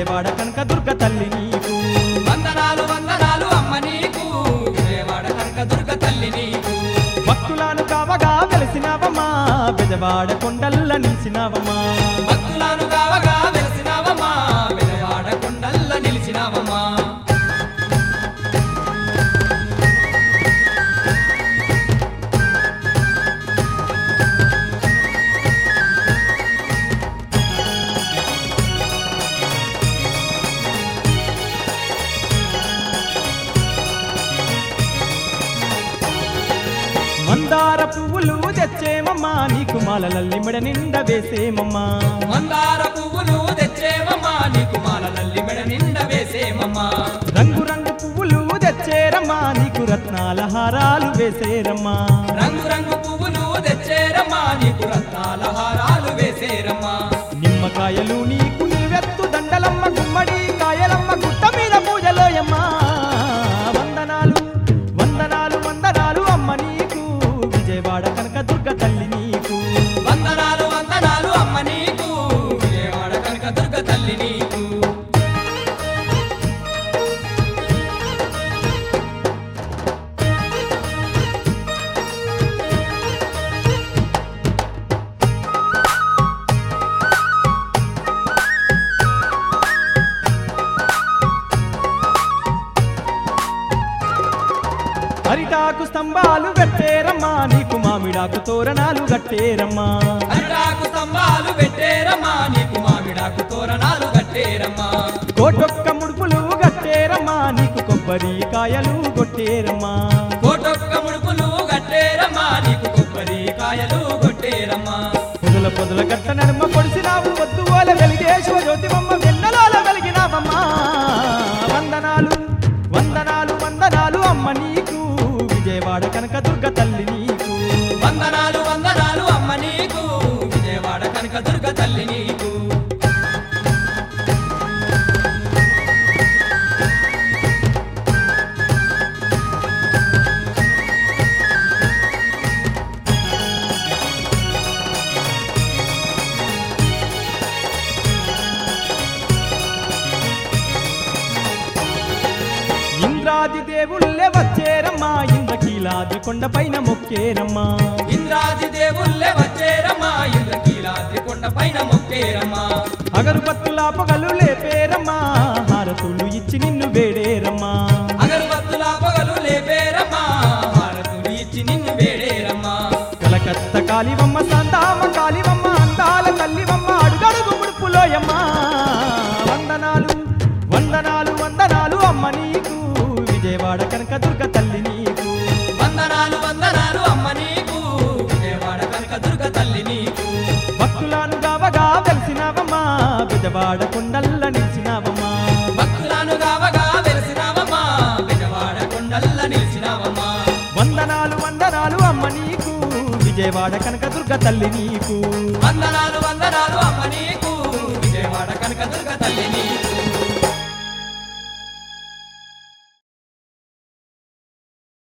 విజయవాడ కనకదుర్గ తల్లి నీకు వందనాలు వందనాలు అమ్మ నీకు విజయవాడ కనకదుర్గ తల్లి నీకు భక్తులను కావగా వెలిసినావమ్మా బెజవాడ కొండల్ల నిలిచినావమ్మా భక్తులను కావగా వెలిసినావమ్మా విజయవాడ కొండల్ల నిలిచినావమ్మా మందార పువ్వులు తెచ్చేమమ్మా నీకు మాలలల్లి మెడ నిండా వేసేమమ్మా మందార పువ్వులు తెచ్చేమమ్మా నీకు మాలలల్లి మెడ నిండా వేసేమమ్మా రంగు రంగు పువ్వులు తెచ్చేరమ్మా నీకు రత్నాల హారాలు వేసేరమ్మా రంగు రంగు పువ్వులు తెచ్చేరమ్మా నీకు రత్నాల హారాలు వేసేరమ్మా నిమ్మకాయలు నీకు నిలువెత్తు దండలమ్మ గుమ్మడి కాయలమ్మ గుట్ట మీద పూజలోయమ్మా వందనాలు వందనాలు వందనాలు అమ్మ నీకు విజయవాడ కనకదుర్గ తల్లి నీకు వందనాలు వందనాలు అమ్మ నీకు విజయవాడ కనకదుర్గ తల్లి నీకు అరిటాకు స్తంభాలు కట్టేరమ్మా నీకు మామిడాకు తోరణాలు కట్టేరమ్మా అరిటాకు స్తంభాలు పెట్టేరమ్మా నీకు మామిడాకు తోరణాలు కట్టేరమ్మా కోటొక్క ముడుపులు కట్టేరమ్మా నీకు కొబ్బరి కాయలు కొట్టేరమ్మా కోటొక్క ముడుపులు కట్టేరమ్మా నీకు కొబ్బరి కాయలు కొట్టేరమ్మా పొదుల పొదుల గట్ట నడుమ పొడిసినావు పొద్దు ఓల వెలిగేశ్వ జ్యోతిమమ్మ వెన్నెలాల వెలిగినావమ్మా వందనాలు వందనాలు వందనాలు అమ్మ నీకు విజయవాడ కనకదుర్గ తల్లి నీకు వందనాలు వందనాలు అమ్మ నీకు విజయవాడ కనకదుర్గ తల్లి నీకు ఇంద్రాది దేవుళ్ళే వచ్చేరమ్మా ఇంద్రకీలాద్రి కొండపైన మొక్కేరమ్మా ఇంద్రాది దేవుళ్ళే వచ్చేరమ్మా ఇంద్రకీలాద్రి కొండ పైన మొక్కేరమ్మా అగరుబత్తుల పొగలు లేపేరమ్మా హారతులు ఇచ్చి నిన్ను వేడేరమ్మా అగరబత్తుల పొగలు లేపేరమ్మా హారతులు ఇచ్చి నిన్ను వేడేరమ్మా కలకత్త కాలివమ్మ సంతామ కాలివమ్మ అందాల తల్లివమ్మ అడుగడుగు ముడుపులోయమ్మా వందనాలు వందనాలు వందనాలు అమ్మ నీకు విజయవాడ కనకదుర్గ తల్లి నీకు వందనాలు వందనాలు అమ్మ నీకు విజయవాడ కనకదుర్గ తల్లి నీకు భక్తులను గావగా వెలిసినావమ్మా బెజవాడ కొండల్ల నిలిచినావమ్మా భక్తులను గావగా వెలిసినావమ్మా విజయవాడ కొండల్ల నిలిచినావమ్మా వందనాలు వందనాలు అమ్మ నీకు విజయవాడ కనకదుర్గ తల్లి నీకు వందనాలు వందనాలు అమ్మ నీకు విజయవాడ కనకదుర్గ తల్లి నీకు